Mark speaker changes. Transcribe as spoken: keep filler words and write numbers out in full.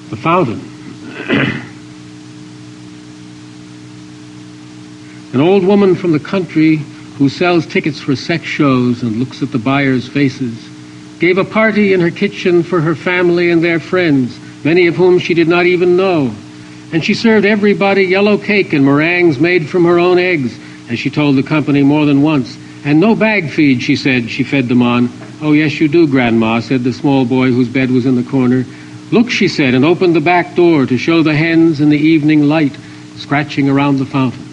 Speaker 1: The fountain. An old woman from the country who sells tickets for sex shows and looks at the buyers' faces gave a party in her kitchen for her family and their friends, many of whom she did not even know. And she served everybody yellow cake and meringues made from her own eggs, as she told the company more than once. And no bag feed, she said, she fed them on. Oh, yes, you do, Grandma, said the small boy whose bed was in the corner. Look, she said, and opened the back door to show the hens in the evening light scratching around the fountain.